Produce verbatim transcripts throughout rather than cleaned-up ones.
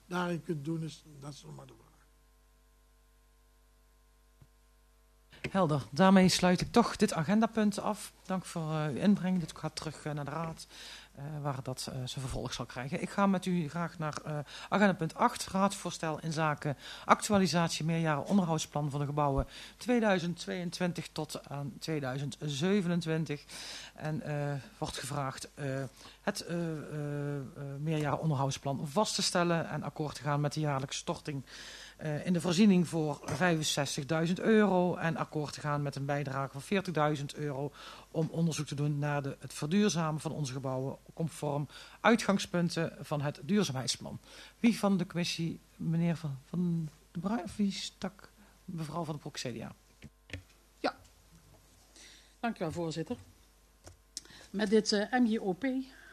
daarin kunt doen, is, dat is nog maar de vraag. Helder. Daarmee sluit ik toch dit agendapunt af. Dank voor uh, uw inbreng. Dit gaat terug uh, naar de raad, uh, waar dat uh, zijn vervolg zal krijgen. Ik ga met u graag naar uh, agendapunt acht. Raadsvoorstel in zaken actualisatie meerjaren onderhoudsplan van de gebouwen tweeduizend tweeëntwintig tot aan tweeduizend zevenentwintig. En uh, wordt gevraagd uh, het uh, uh, uh, meerjaren onderhoudsplan vast te stellen en akkoord te gaan met de jaarlijkse storting Uh, in de voorziening voor vijfenzestigduizend euro en akkoord te gaan met een bijdrage van veertigduizend euro om onderzoek te doen naar de, het verduurzamen van onze gebouwen conform uitgangspunten van het duurzaamheidsplan. Wie van de commissie, meneer Van, van de Bruin, of wie stak mevrouw Van der Broek, C D A? Ja, dank u wel, voorzitter. Met dit uh, M J O P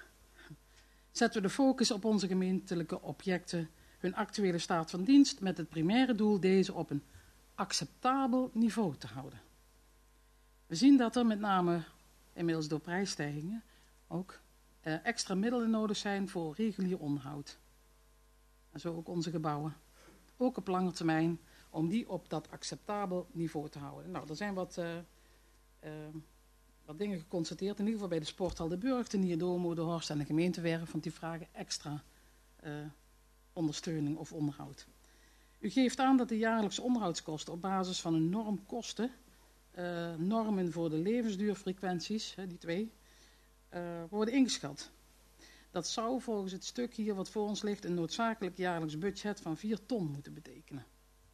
zetten we de focus op onze gemeentelijke objecten, hun actuele staat van dienst, met het primaire doel deze op een acceptabel niveau te houden. We zien dat er met name, inmiddels door prijsstijgingen, ook uh, extra middelen nodig zijn voor regulier onderhoud. En zo ook onze gebouwen. Ook op lange termijn, om die op dat acceptabel niveau te houden. Nou, er zijn wat, uh, uh, wat dingen geconstateerd, in ieder geval bij de Sporthal de Burg, de Nierdomo, de Horst en de gemeentewerf, want die vragen extra uh, ondersteuning of onderhoud. U geeft aan dat de jaarlijkse onderhoudskosten op basis van een norm kosten, uh, normen voor de levensduurfrequenties, hè, die twee, uh, worden ingeschat. Dat zou volgens het stuk hier wat voor ons ligt een noodzakelijk jaarlijks budget van vier ton moeten betekenen.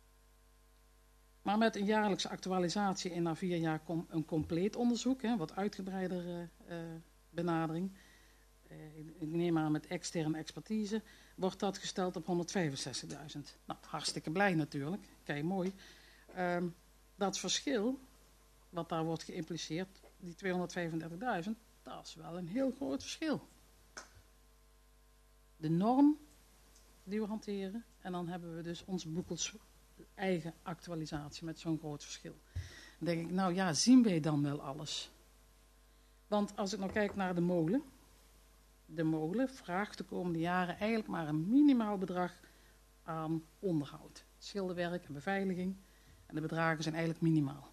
Maar met een jaarlijkse actualisatie en na vier jaar com een compleet onderzoek, hè, wat uitgebreider uh, uh, benadering, uh, ik neem aan met externe expertise, wordt dat gesteld op honderdvijfenzestigduizend. Nou, hartstikke blij natuurlijk. Kijk, mooi. Um, dat verschil, wat daar wordt geïmpliceerd, die tweehonderdvijfendertigduizend, dat is wel een heel groot verschil. De norm die we hanteren, en dan hebben we dus ons boekels eigen actualisatie met zo'n groot verschil. Dan denk ik, nou ja, zien wij dan wel alles? Want als ik nou kijk naar de molen, de molen vraagt de komende jaren eigenlijk maar een minimaal bedrag aan onderhoud. Schilderwerk en beveiliging. En de bedragen zijn eigenlijk minimaal.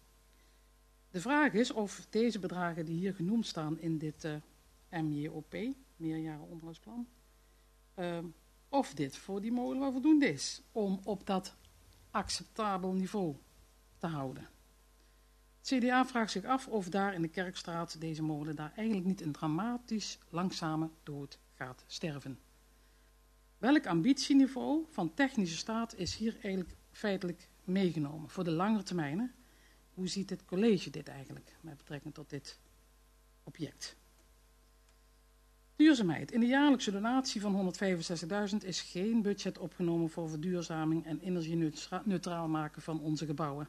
De vraag is of deze bedragen die hier genoemd staan in dit uh, M J O P, meerjaren onderhoudsplan, uh, of dit voor die molen wel voldoende is om op dat acceptabel niveau te houden. Het C D A vraagt zich af of daar in de Kerkstraat deze molen daar eigenlijk niet een dramatisch langzame dood gaat sterven. Welk ambitieniveau van technische staat is hier eigenlijk feitelijk meegenomen voor de langere termijnen? Hoe ziet het college dit eigenlijk met betrekking tot dit object? Duurzaamheid. In de jaarlijkse donatie van honderdvijfenzestigduizend is geen budget opgenomen voor verduurzaming en energie-neutraal maken van onze gebouwen.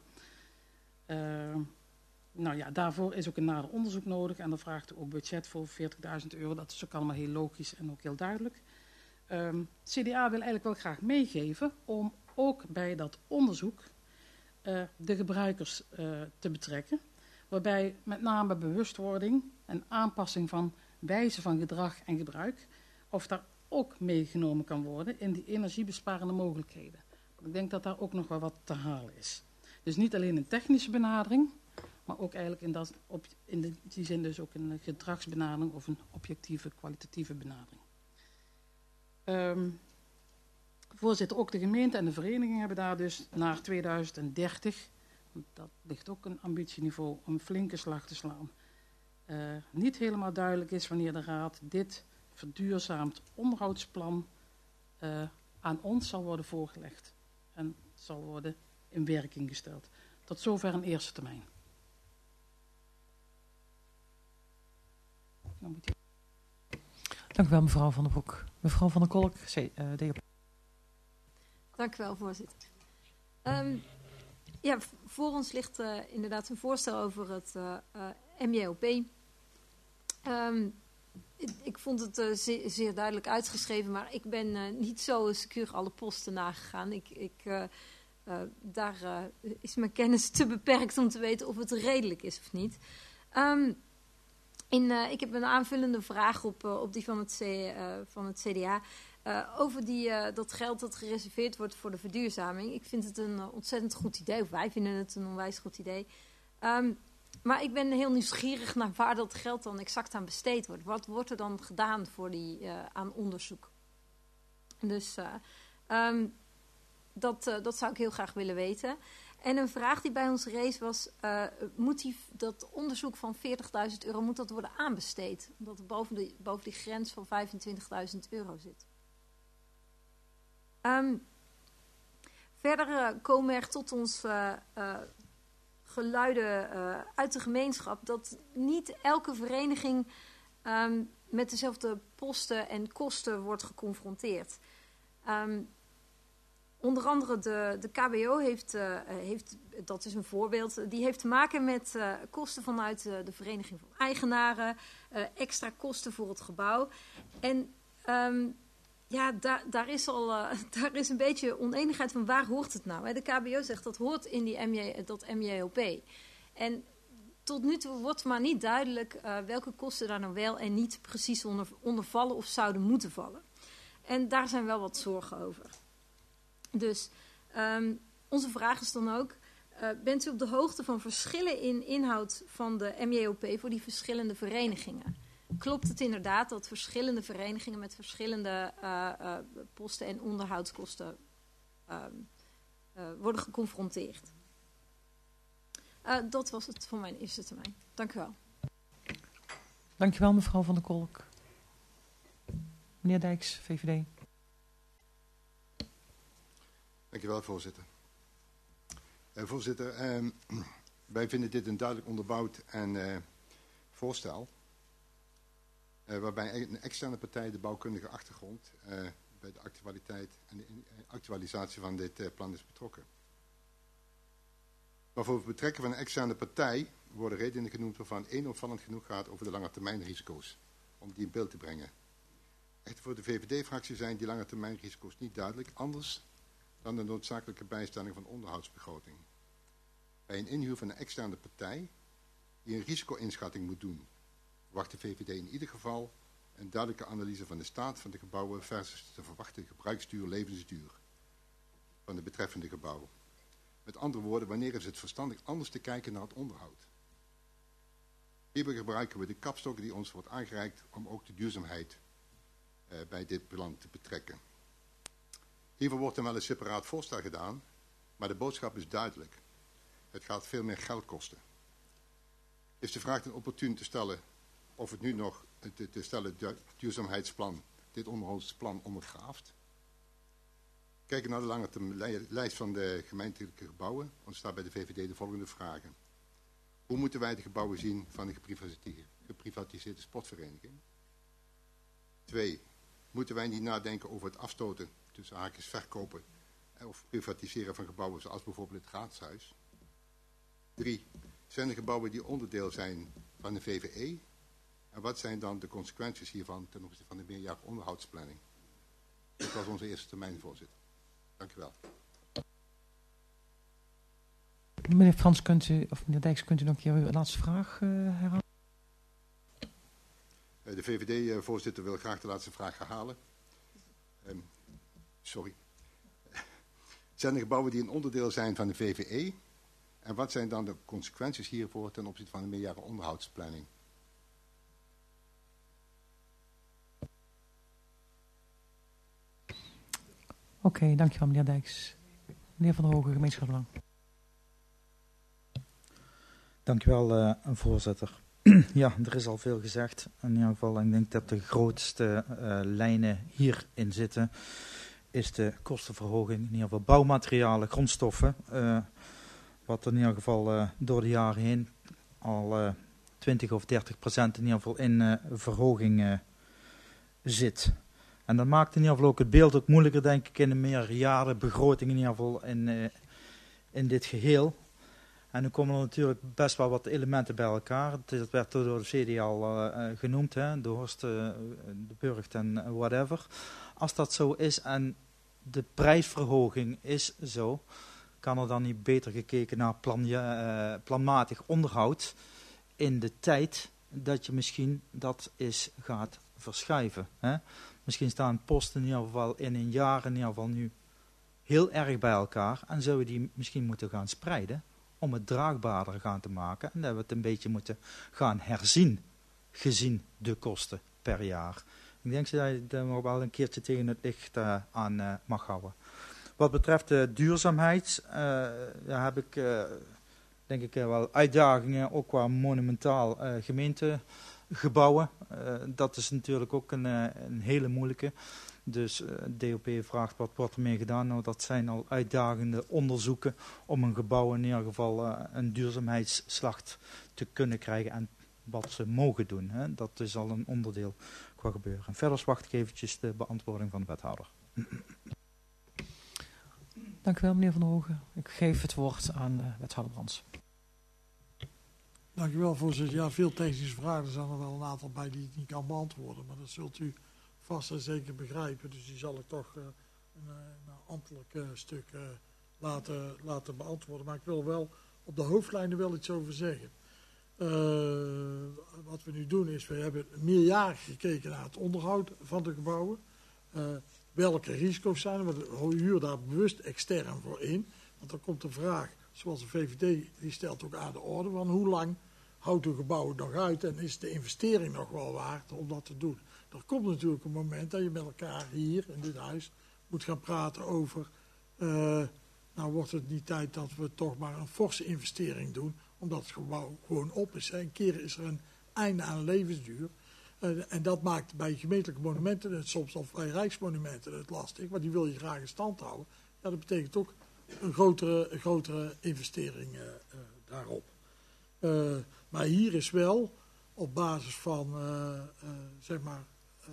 Uh, nou ja, daarvoor is ook een nader onderzoek nodig en dan vraagt u ook budget voor veertigduizend euro. Dat is ook allemaal heel logisch en ook heel duidelijk. Um, C D A wil eigenlijk wel graag meegeven om ook bij dat onderzoek uh, de gebruikers uh, te betrekken. Waarbij met name bewustwording en aanpassing van wijze van gedrag en gebruik, of daar ook meegenomen kan worden in die energiebesparende mogelijkheden. Want ik denk dat daar ook nog wel wat te halen is. Dus niet alleen een technische benadering, maar ook eigenlijk in, dat, op, in de, die zin dus ook een gedragsbenadering of een objectieve, kwalitatieve benadering. Um, voorzitter, ook de gemeente en de vereniging hebben daar dus naar tweeduizend dertig, dat ligt ook een ambitieniveau, om een flinke slag te slaan. Uh, niet helemaal duidelijk is wanneer de Raad dit verduurzaamd onderhoudsplan uh, aan ons zal worden voorgelegd en zal worden in werking gesteld. Tot zover een eerste termijn. Dan moet je... Dank u wel, mevrouw Van der Broek. Mevrouw Van der Kolk, C, uh, D O P. Dank u wel, voorzitter. Um, ja, voor ons ligt uh, inderdaad een voorstel over het uh, uh, M J O P. Um, ik, ik vond het uh, zeer, zeer duidelijk uitgeschreven, maar ik ben uh, niet zo secuur alle posten nagegaan. Ik, ik, uh, uh, daar uh, is mijn kennis te beperkt om te weten of het redelijk is of niet. Um, in, uh, ik heb een aanvullende vraag op, uh, op die van het, C, uh, van het C D A. uh, over die, uh, dat geld dat gereserveerd wordt voor de verduurzaming. Ik vind het een uh, ontzettend goed idee, of wij vinden het een onwijs goed idee. Um, maar ik ben heel nieuwsgierig naar waar dat geld dan exact aan besteed wordt. Wat wordt er dan gedaan voor die, uh, aan onderzoek? Dus uh, um, dat, uh, dat zou ik heel graag willen weten. En een vraag die bij ons rees was, uh, moet die, dat onderzoek van veertigduizend euro, moet dat worden aanbesteed? Omdat het boven, de, boven die grens van vijfentwintigduizend euro zit. Um, verder uh, komen er tot ons uh, uh, geluiden uh, uit de gemeenschap dat niet elke vereniging um, met dezelfde posten en kosten wordt geconfronteerd. Um, Onder andere de, de K B O heeft, uh, heeft, dat is een voorbeeld, die heeft te maken met uh, kosten vanuit uh, de Vereniging van Eigenaren, uh, extra kosten voor het gebouw. En um, ja, daar, daar, is al, uh, daar is een beetje oneenigheid van waar hoort het nou. Hè? De K B O zegt dat hoort in die M J, dat M J O P. En tot nu toe wordt maar niet duidelijk uh, welke kosten daar nou wel en niet precies onder, onder vallen of zouden moeten vallen. En daar zijn wel wat zorgen over. Dus um, onze vraag is dan ook, uh, bent u op de hoogte van verschillen in inhoud van de M J O P voor die verschillende verenigingen? Klopt het inderdaad dat verschillende verenigingen met verschillende uh, uh, posten en onderhoudskosten uh, uh, worden geconfronteerd? Uh, dat was het voor mijn eerste termijn. Dank u wel. Dank u wel, mevrouw Van der Kolk. Meneer Dijks, V V D. Dank u wel, voorzitter. Uh, voorzitter, uh, wij vinden dit een duidelijk onderbouwd en, uh, voorstel. Uh, waarbij een externe partij de bouwkundige achtergrond uh, bij de actualiteit en de actualisatie van dit uh, plan is betrokken. Maar voor het betrekken van een externe partij worden redenen genoemd waarvan één opvallend genoeg gaat over de langetermijnrisico's, om die in beeld te brengen. Echter voor de V V D-fractie zijn die langetermijnrisico's niet duidelijk, anders dan de noodzakelijke bijstelling van onderhoudsbegroting. Bij een inhuur van een externe partij die een risico-inschatting moet doen, verwacht de V V D in ieder geval een duidelijke analyse van de staat van de gebouwen versus de verwachte gebruiksduur, levensduur van de betreffende gebouwen. Met andere woorden, wanneer is het verstandig anders te kijken naar het onderhoud? Hierbij gebruiken we de kapstok die ons wordt aangereikt om ook de duurzaamheid uh, bij dit plan te betrekken. Hiervoor wordt dan wel een separaat voorstel gedaan, maar de boodschap is duidelijk. Het gaat veel meer geld kosten. Is de vraag dan opportun te stellen of het nu nog te, te stellen duurzaamheidsplan, dit onderhoudsplan ondergraaft? Kijken naar de lange termijn lijst van de gemeentelijke gebouwen, ontstaat bij de V V D de volgende vragen. Hoe moeten wij de gebouwen zien van de geprivatiseerde, geprivatiseerde sportvereniging? Twee, moeten wij niet nadenken over het afstoten, tussen haakjes verkopen of privatiseren van gebouwen zoals bijvoorbeeld het raadshuis? Drie, zijn er gebouwen die onderdeel zijn van de V V E? En wat zijn dan de consequenties hiervan ten opzichte van de meerjarige onderhoudsplanning? Dit was onze eerste termijn, voorzitter. Dank u wel. Meneer Frans, kunt u, of meneer Dijks, kunt u nog een keer uw laatste vraag uh, herhalen? De V V D-voorzitter wil graag de laatste vraag herhalen. Um, sorry. Zijn er gebouwen die een onderdeel zijn van de V V E? En wat zijn dan de consequenties hiervoor ten opzichte van de meerjarige onderhoudsplanning? Oké, okay, dankjewel meneer Dijks. Meneer Van der Hoge, gemeenschapsbelang. Dankjewel, uh, voorzitter. Ja, er is al veel gezegd. In ieder geval, ik denk dat de grootste uh, lijnen hierin zitten, is de kostenverhoging. In ieder geval bouwmaterialen, grondstoffen. Uh, wat in ieder geval uh, door de jaren heen al uh, twintig of dertig procent in ieder geval in uh, verhoging uh, zit. En dat maakt in ieder geval ook het beeld ook moeilijker, denk ik, in de meerjarenbegroting in ieder geval in, uh, in dit geheel. En nu komen er natuurlijk best wel wat elementen bij elkaar. Dat werd door de C D al uh, genoemd, hè? De Horst, uh, de Burgt en whatever. Als dat zo is en de prijsverhoging is zo, kan er dan niet beter gekeken naar plan, uh, planmatig onderhoud in de tijd dat je misschien dat is gaat verschuiven. Hè? Misschien staan posten in ieder geval in een jaar in ieder geval nu heel erg bij elkaar. En zouden we die misschien moeten gaan spreiden om het draagbaarder gaan te maken. En dat we het een beetje moeten gaan herzien, gezien de kosten per jaar. Ik denk dat je dat nog wel een keertje tegen het licht uh, aan uh, mag houden. Wat betreft de duurzaamheid, uh, daar heb ik uh, denk ik uh, wel uitdagingen, ook qua monumentaal uh, gemeentegebouwen. Uh, dat is natuurlijk ook een, uh, een hele moeilijke. Dus uh, D O P vraagt wat wordt ermee gedaan. Nou, dat zijn al uitdagende onderzoeken om een gebouw in ieder geval uh, een duurzaamheidsslag te kunnen krijgen en wat ze mogen doen. Hè. Dat is al een onderdeel qua gebeuren. En verder wacht ik eventjes de beantwoording van de wethouder. Dank u wel, meneer Van der Hogen. Ik geef het woord aan uh, wethouder Brands. Dank u wel, voorzitter. Ja, veel technische vragen. Er zijn er wel een aantal bij die ik niet kan beantwoorden. Maar dat zult u vast en zeker begrijpen. Dus die zal ik toch uh, een, een ambtelijk uh, stuk uh, laten, laten beantwoorden. Maar ik wil wel op de hoofdlijnen wel iets over zeggen. Uh, wat we nu doen is, we hebben meerjarig gekeken naar het onderhoud van de gebouwen. Uh, welke risico's zijn er? We huren daar bewust extern voor in. Want dan komt de vraag, zoals de V V D, die stelt ook aan de orde, van hoe lang houdt een gebouw het nog uit en is de investering nog wel waard om dat te doen. Er komt natuurlijk een moment dat je met elkaar hier in dit huis moet gaan praten over, uh, nou wordt het niet tijd dat we toch maar een forse investering doen, omdat het gebouw gewoon op is. Hè. Een keer is er een einde aan levensduur. Uh, en dat maakt bij gemeentelijke monumenten, en soms al bij rijksmonumenten, het lastig. Want die wil je graag in stand houden. Ja, dat betekent ook een grotere, een grotere investering uh, uh, daarop. Uh, maar hier is wel op basis van uh, uh, zeg maar uh,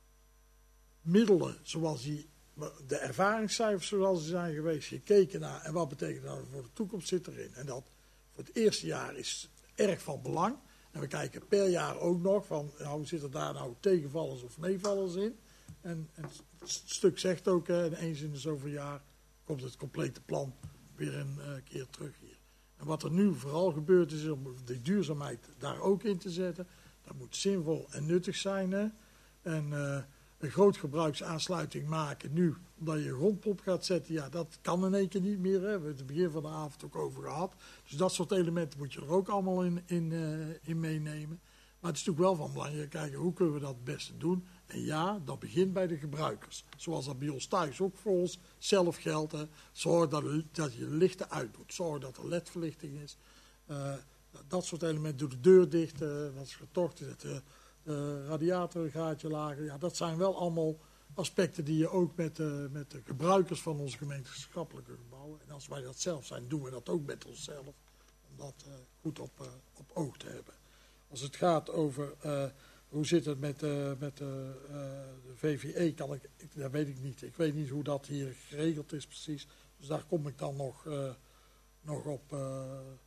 middelen zoals die, de ervaringscijfers zoals ze zijn geweest, gekeken naar en wat betekent dat voor de toekomst zit erin. En dat voor het eerste jaar is erg van belang. En we kijken per jaar ook nog van, nou, zitten daar nou tegenvallers of meevallers in. En, en het stuk zegt ook, hè, eens in de zoveel jaar komt het complete plan weer een uh, keer terug hier. En wat er nu vooral gebeurd is om de duurzaamheid daar ook in te zetten. Dat moet zinvol en nuttig zijn. Hè. En uh, een groot gebruiksaansluiting maken nu, omdat je een grondpomp gaat zetten. Ja, dat kan in één keer niet meer. Hè. We hebben het begin van de avond ook over gehad. Dus dat soort elementen moet je er ook allemaal in, in, uh, in meenemen. Maar het is natuurlijk wel van belang kijken hoe kunnen we dat het beste doen. En ja, dat begint bij de gebruikers. Zoals dat bij ons thuis ook voor ons zelf geldt. Hè. Zorg dat, dat je lichten uitdoet. Zorg dat er ledverlichting is. Uh, dat soort elementen. Doe de deur dicht. Uh, wat is getocht. Zet de uh, radiator een gaatje lager. Ja, dat zijn wel allemaal aspecten die je ook met, uh, met de gebruikers van onze gemeenteschappelijke gebouwen. En als wij dat zelf zijn, doen we dat ook met onszelf. Om dat uh, goed op, uh, op oog te hebben. Als het gaat over uh, hoe zit het met, uh, met uh, uh, de V V E, kan ik, ik, dat weet ik niet. Ik weet niet hoe dat hier geregeld is precies. Dus daar kom ik dan nog, uh, nog op uh,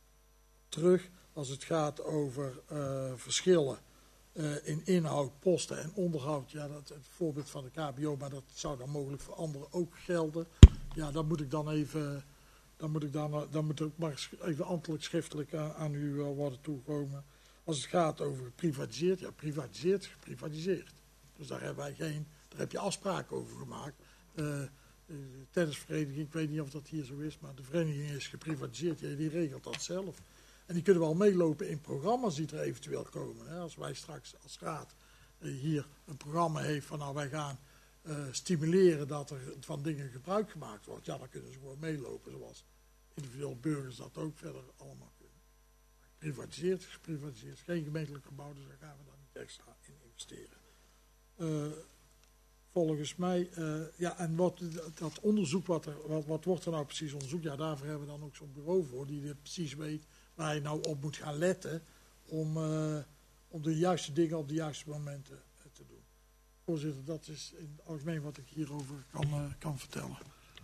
terug. Als het gaat over uh, verschillen uh, in inhoud, posten en onderhoud. Ja, dat het voorbeeld van de K B O, maar dat zou dan mogelijk voor anderen ook gelden. Ja, dat moet ik dan even, dan moet ik dan, dan moet ik maar even ambtelijk schriftelijk aan, aan u uh, worden toegekomen. Als het gaat over geprivatiseerd, ja, privatiseerd, geprivatiseerd. Dus daar hebben wij geen, daar heb je afspraken over gemaakt. Uh, de tennisvereniging, ik weet niet of dat hier zo is, maar de vereniging is geprivatiseerd, ja, die regelt dat zelf. En die kunnen wel meelopen in programma's die er eventueel komen. Hè. Als wij straks als raad uh, hier een programma heeft van nou wij gaan uh, stimuleren dat er van dingen gebruik gemaakt wordt. Ja, dan kunnen ze gewoon meelopen zoals individuele burgers dat ook verder allemaal kunnen. Geprivatiseerd, geprivatiseerd. Geen gemeentelijk gebouw, dus daar gaan we dan niet extra in investeren. Uh, volgens mij, uh, ja, en wat, dat onderzoek, wat, er, wat, wat wordt er nou precies onderzoek? Ja, daarvoor hebben we dan ook zo'n bureau voor, die dit precies weet waar je nou op moet gaan letten om, uh, om de juiste dingen op de juiste momenten uh, te doen. Voorzitter, dat is in het algemeen wat ik hierover kan, uh, kan vertellen.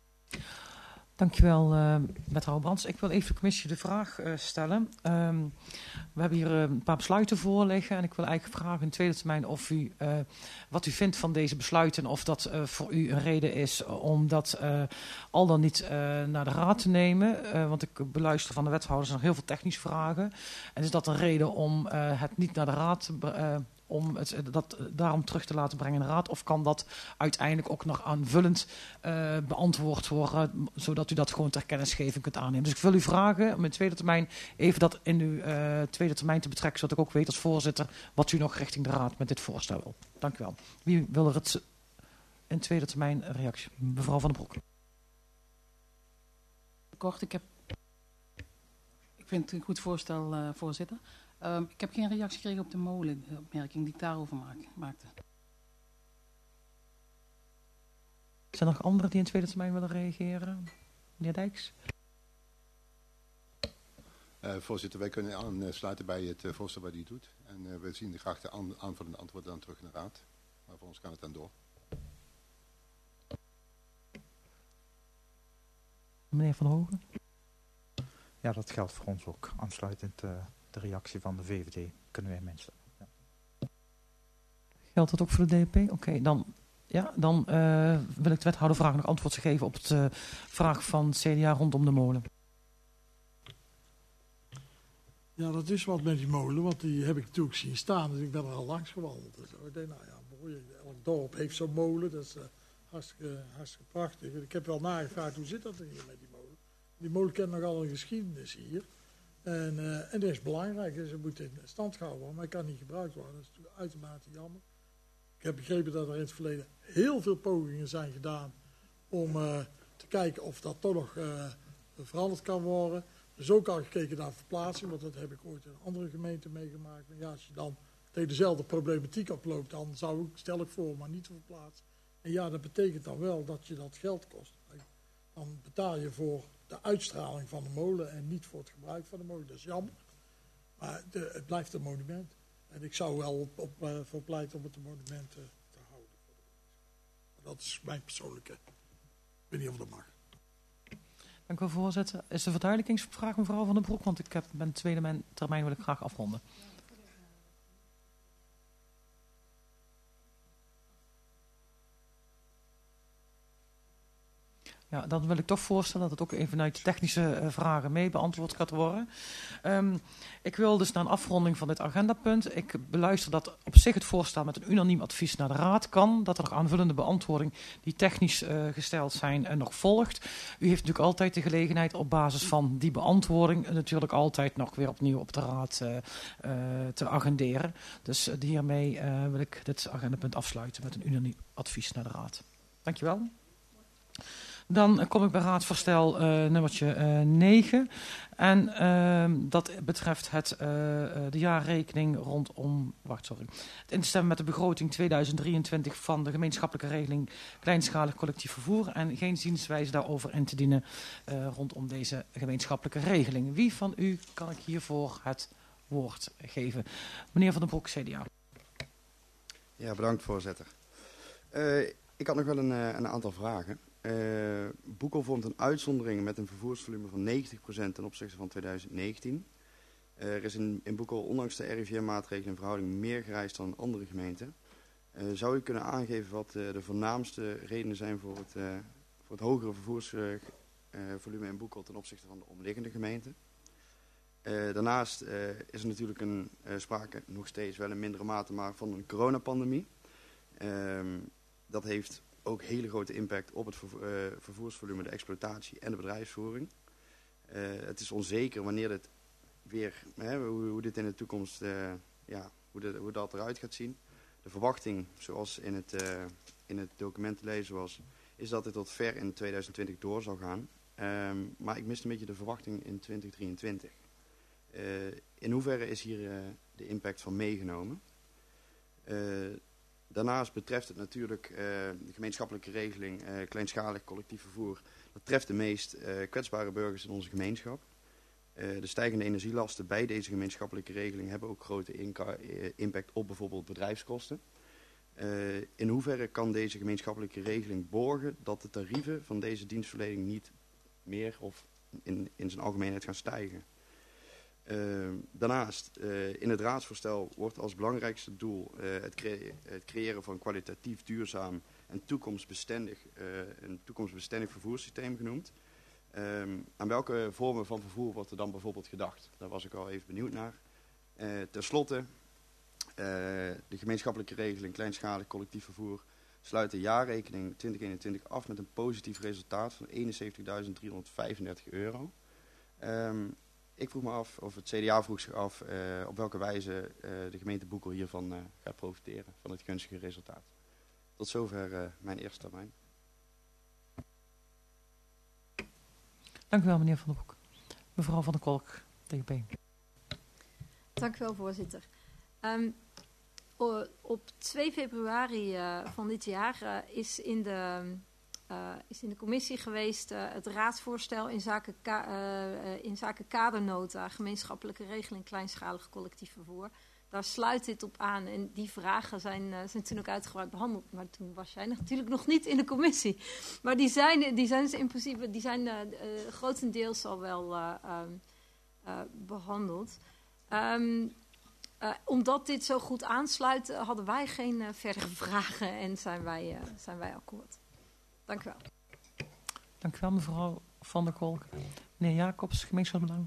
Dankjewel, uh, wethouder Brands. Ik wil even de commissie de vraag uh, stellen. Um, we hebben hier uh, een paar besluiten voor liggen. En ik wil eigenlijk vragen in de tweede termijn of u, uh, wat u vindt van deze besluiten. Of dat uh, voor u een reden is om dat uh, al dan niet uh, naar de raad te nemen. Uh, want ik beluister van de wethouders nog heel veel technische vragen. En is dat een reden om uh, het niet naar de raad te uh, om het, dat daarom terug te laten brengen in de raad? Of kan dat uiteindelijk ook nog aanvullend uh, beantwoord worden, zodat u dat gewoon ter kennisgeving kunt aannemen? Dus ik wil u vragen om in tweede termijn even dat in uw uh, tweede termijn te betrekken, zodat ik ook weet als voorzitter wat u nog richting de raad met dit voorstel wil. Dank u wel. Wie wil er het in tweede termijn reactie? Mevrouw Van den Broek. Kort, ik heb... Ik vind het een goed voorstel, uh, voorzitter. Um, ik heb geen reactie gekregen op de molenopmerking die ik daarover maak, maakte. Zijn er nog anderen die in tweede termijn willen reageren? Meneer Dijks? Uh, voorzitter, wij kunnen aansluiten bij het uh, voorstel wat u doet. En uh, we zien graag de aan, aanvullende antwoorden dan terug in de raad. Maar voor ons kan het dan door. Meneer Van Hogen? Ja, dat geldt voor ons ook. Aansluitend uh, de reactie van de V V D kunnen wij mensen. Ja. Geldt dat ook voor de D P? Oké, okay, dan, ja, dan uh, wil ik de wethouder vragen nog antwoord te geven op de uh, vraag van C D A rondom de molen. Ja, dat is wat met die molen, want die heb ik natuurlijk zien staan. Dus ik ben er al langs gewandeld. Dus ik denk, nou ja, mooi, elk dorp heeft zo'n molen. Dat is uh, hartstikke, hartstikke prachtig. Ik heb wel nagevraagd, hoe zit dat hier met die molen? Die molen kent nogal een geschiedenis hier. En, uh, en dat is belangrijk. Dus het moet in stand gehouden worden, maar het kan niet gebruikt worden. Dat is natuurlijk uitermate jammer. Ik heb begrepen dat er in het verleden heel veel pogingen zijn gedaan om uh, te kijken of dat toch nog uh, veranderd kan worden. Er is ook al gekeken naar verplaatsing, want dat heb ik ooit in een andere gemeente meegemaakt. Maar ja, als je dan tegen dezelfde problematiek oploopt, dan zou ik, stel ik voor, maar niet verplaatsen. En ja, dat betekent dan wel dat je dat geld kost. Dan betaal je voor de uitstraling van de molen en niet voor het gebruik van de molen. Dat is jammer, maar de, het blijft een monument. En ik zou wel op, op, uh, voor pleiten om het een monument uh, te houden. Maar dat is mijn persoonlijke, ik weet niet of dat mag. Dank u wel, voorzitter. Is de verduidelijkingsvraag mevrouw Van den Broek? Want ik heb mijn tweede termijn wil ik graag afronden. Ja, dan wil ik toch voorstellen dat het ook even uit de technische uh, vragen mee beantwoord gaat worden. Um, ik wil dus naar een afronding van dit agendapunt. Ik beluister dat op zich het voorstel met een unaniem advies naar de raad kan. Dat er nog aanvullende beantwoording die technisch uh, gesteld zijn uh, nog volgt. U heeft natuurlijk altijd de gelegenheid op basis van die beantwoording uh, natuurlijk altijd nog weer opnieuw op de raad uh, uh, te agenderen. Dus uh, hiermee uh, wil ik dit agendapunt afsluiten met een unaniem advies naar de raad. Dankjewel. Dan kom ik bij raadsvoorstel uh, nummertje uh, negen. En uh, dat betreft het, uh, de jaarrekening rondom... Wacht, sorry. Het instemmen met de begroting tweeduizend drieëntwintig van de gemeenschappelijke regeling kleinschalig collectief vervoer. En geen zienswijze daarover in te dienen uh, rondom deze gemeenschappelijke regeling. Wie van u kan ik hiervoor het woord geven? Meneer Van den Broek, C D A. Ja, bedankt voorzitter. Uh, ik had nog wel een, een aantal vragen. Uh, Boekel vormt een uitzondering met een vervoersvolume van negentig procent ten opzichte van tweeduizend negentien. Uh, er is in, in Boekel ondanks de R I V M-maatregelen in verhouding meer gereisd dan in andere gemeenten. Uh, zou u kunnen aangeven wat uh, de voornaamste redenen zijn voor het, uh, voor het hogere vervoersvolume uh, in Boekel ten opzichte van de omliggende gemeenten? Uh, daarnaast uh, is er natuurlijk een, uh, sprake nog steeds wel in mindere mate maar van een coronapandemie. Uh, dat heeft ook hele grote impact op het vervo- uh, vervoersvolume, de exploitatie en de bedrijfsvoering. Uh, het is onzeker wanneer dit weer, hè, hoe, hoe dit in de toekomst, uh, ja, hoe, dit, hoe dat eruit gaat zien. De verwachting, zoals in het, uh, in het document te lezen was, is dat dit tot ver in tweeduizend twintig door zal gaan. Um, maar ik miste een beetje de verwachting in twintig drieëntwintig. Uh, in hoeverre is hier uh, de impact van meegenomen? Uh, Daarnaast betreft het natuurlijk uh, de gemeenschappelijke regeling uh, kleinschalig collectief vervoer. Dat treft de meest uh, kwetsbare burgers in onze gemeenschap. Uh, de stijgende energielasten bij deze gemeenschappelijke regeling hebben ook grote inka- uh, impact op bijvoorbeeld bedrijfskosten. Uh, in hoeverre kan deze gemeenschappelijke regeling borgen dat de tarieven van deze dienstverlening niet meer of in, in zijn algemeenheid gaan stijgen? Uh, daarnaast, uh, in het raadsvoorstel wordt als belangrijkste doel uh, het, cre- het creëren van kwalitatief duurzaam en toekomstbestendig, uh, een toekomstbestendig vervoerssysteem genoemd. Um, aan welke vormen van vervoer wordt er dan bijvoorbeeld gedacht? Daar was ik al even benieuwd naar. Uh, ten slotte de gemeenschappelijke regeling kleinschalig collectief vervoer sluit de jaarrekening twintig eenentwintig af met een positief resultaat van eenenzeventigduizend driehonderdvijfendertig euro. Um, ik vroeg me af, of het C D A vroeg zich af, uh, op welke wijze uh, de gemeente Boekel hiervan uh, gaat profiteren, van het gunstige resultaat. Tot zover uh, mijn eerste termijn. Dank u wel, meneer Van der Broek. Mevrouw Van der Kolk, D G P. Dank u wel, voorzitter. Um, op twee februari uh, van dit jaar uh, is, in de, uh, is in de commissie geweest uh, het raadsvoorstel in zaken, ka uh, in zaken kadernota, gemeenschappelijke regeling kleinschalig collectief vervoer. Daar sluit dit op aan en die vragen zijn, uh, zijn toen ook uitgebreid behandeld. Maar toen was jij natuurlijk nog niet in de commissie. Maar die zijn, die zijn in principe die zijn, uh, uh, grotendeels al wel uh, um, uh, behandeld. Um, uh, omdat dit zo goed aansluit, uh, hadden wij geen uh, verdere vragen en zijn wij, uh, zijn wij akkoord. Dank u wel. Dank u wel, mevrouw Van der Kolk. Meneer Jacobs, gemeenschapsbelang.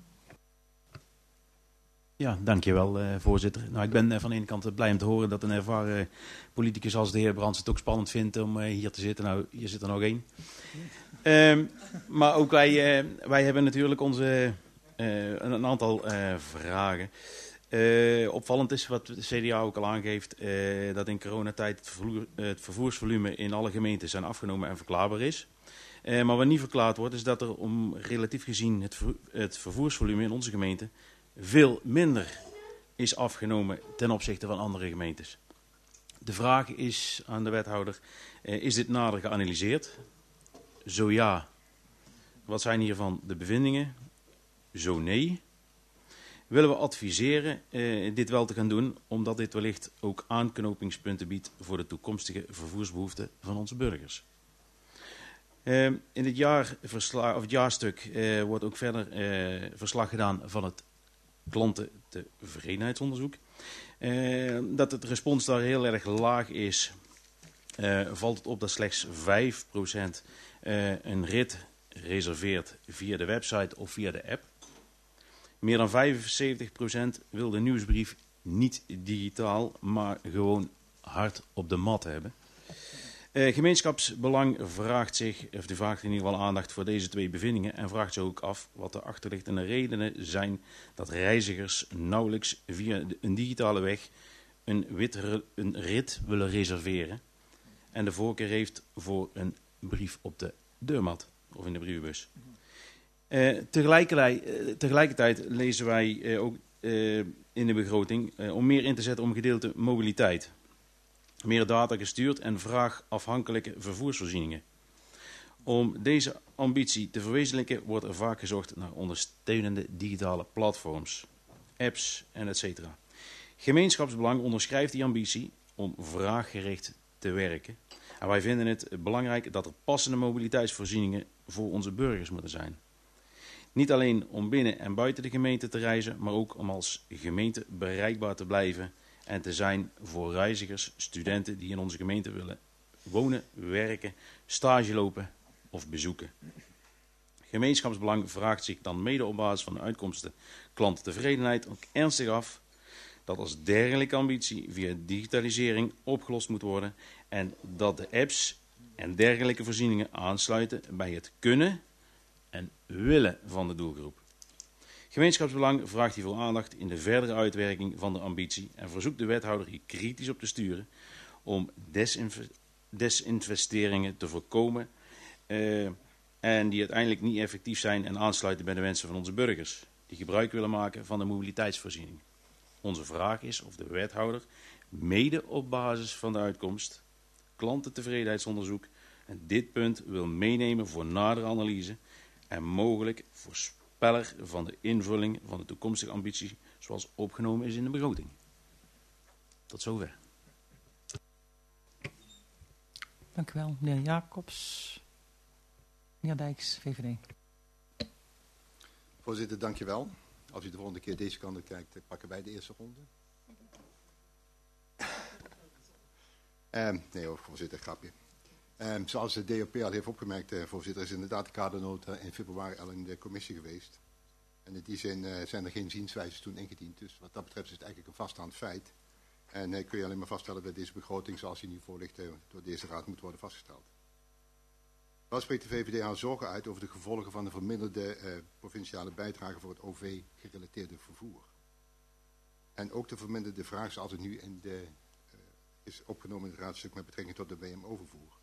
Ja, dankjewel uh, voorzitter. Nou, ik ben uh, van de ene kant uh, blij om te horen dat een ervaren uh, politicus als de heer Brands het ook spannend vindt om uh, hier te zitten. Nou, hier zit er nog één. Um, maar ook wij, uh, wij hebben natuurlijk onze, uh, een, een aantal uh, vragen. Uh, opvallend is wat de C D A ook al aangeeft, uh, dat in coronatijd het, vervoer, uh, het vervoersvolume in alle gemeenten zijn afgenomen en verklaarbaar is. Uh, maar wat niet verklaard wordt, is dat er om relatief gezien het, ver, het vervoersvolume in onze gemeente veel minder is afgenomen ten opzichte van andere gemeentes. De vraag is aan de wethouder, uh, is dit nader geanalyseerd? Zo ja, wat zijn hiervan de bevindingen? Zo nee. Willen we adviseren uh, dit wel te gaan doen, omdat dit wellicht ook aanknopingspunten biedt voor de toekomstige vervoersbehoeften van onze burgers. Uh, in het, jaar of het jaarstuk uh, wordt ook verder uh, verslag gedaan van het klantentevredenheidsonderzoek. Uh, dat het respons daar heel erg laag is, uh, valt het op dat slechts vijf procent uh, een rit reserveert via de website of via de app. Meer dan vijfenzeventig procent wil de nieuwsbrief niet digitaal, maar gewoon hard op de mat hebben. Uh, gemeenschapsbelang vraagt zich, of die vraagt in ieder geval aandacht voor deze twee bevindingen en vraagt zich ook af wat de achterliggende redenen zijn dat reizigers nauwelijks via een digitale weg een, wit, een rit willen reserveren en de voorkeur heeft voor een brief op de deurmat of in de brievenbus. Uh, tegelijkertijd, uh, tegelijkertijd lezen wij uh, ook uh, in de begroting uh, om meer in te zetten om gedeelte mobiliteit. Meer data gestuurd en vraagafhankelijke vervoersvoorzieningen. Om deze ambitie te verwezenlijken wordt er vaak gezocht naar ondersteunende digitale platforms, apps en et cetera. Gemeenschapsbelang onderschrijft die ambitie om vraaggericht te werken. En wij vinden het belangrijk dat er passende mobiliteitsvoorzieningen voor onze burgers moeten zijn. Niet alleen om binnen en buiten de gemeente te reizen, maar ook om als gemeente bereikbaar te blijven en te zijn voor reizigers, studenten die in onze gemeente willen wonen, werken, stage lopen of bezoeken. Gemeenschapsbelang vraagt zich dan mede op basis van de uitkomsten klanttevredenheid ook ernstig af dat als dergelijke ambitie via digitalisering opgelost moet worden en dat de apps en dergelijke voorzieningen aansluiten bij het kunnen en willen van de doelgroep. Gemeenschapsbelang vraagt hiervoor aandacht in de verdere uitwerking van de ambitie en verzoekt de wethouder hier kritisch op te sturen om desinve desinvesteringen te voorkomen uh, en die uiteindelijk niet effectief zijn en aansluiten bij de wensen van onze burgers die gebruik willen maken van de mobiliteitsvoorziening. Onze vraag is of de wethouder mede op basis van de uitkomst klantentevredenheidsonderzoek en dit punt wil meenemen voor nadere analyse en mogelijk voorspeller van de invulling van de toekomstige ambitie zoals opgenomen is in de begroting. Tot zover. Dank u wel, meneer Jacobs. Meneer Dijks, V V D. Voorzitter, dank je wel. Als u de volgende keer deze kant op kijkt, pakken wij de eerste ronde. um, nee hoor, voorzitter, grapje. Um, zoals de D O P al heeft opgemerkt, uh, voorzitter, is inderdaad de kadernota in februari al in de commissie geweest. En in die zin uh, zijn er geen zienswijzen toen ingediend. Dus wat dat betreft is het eigenlijk een vaststaand feit. En uh, kun je alleen maar vaststellen dat deze begroting, zoals die nu voor ligt, uh, door deze raad moet worden vastgesteld. Wel spreekt de V V D haar zorgen uit over de gevolgen van de verminderde uh, provinciale bijdrage voor het O V-gerelateerde vervoer. En ook de verminderde vraag zoals het nu in de, uh, is opgenomen in het raadstuk met betrekking tot de B M O-vervoer.